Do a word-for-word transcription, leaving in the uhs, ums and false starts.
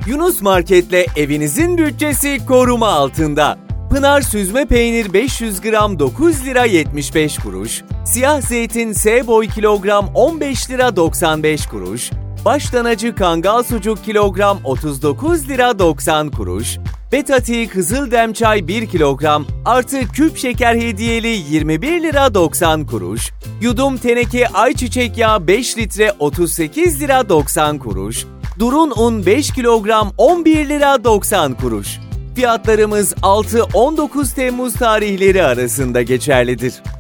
Yunus Market'le evinizin bütçesi koruma altında. Pınar süzme peynir beş yüz gram dokuz lira yetmiş beş kuruş, siyah zeytin S-boy kilogram on beş lira doksan beş kuruş, baştanacı kangal sucuk kilogram otuz dokuz lira doksan kuruş, Betati Kızıldem çay bir kilogram artı küp şeker hediyeli yirmi bir lira doksan kuruş, yudum teneke ayçiçek yağı beş litre otuz sekiz lira doksan kuruş, Durun un beş kilogram on bir lira doksan kuruş. Fiyatlarımız altı on dokuz Temmuz tarihleri arasında geçerlidir.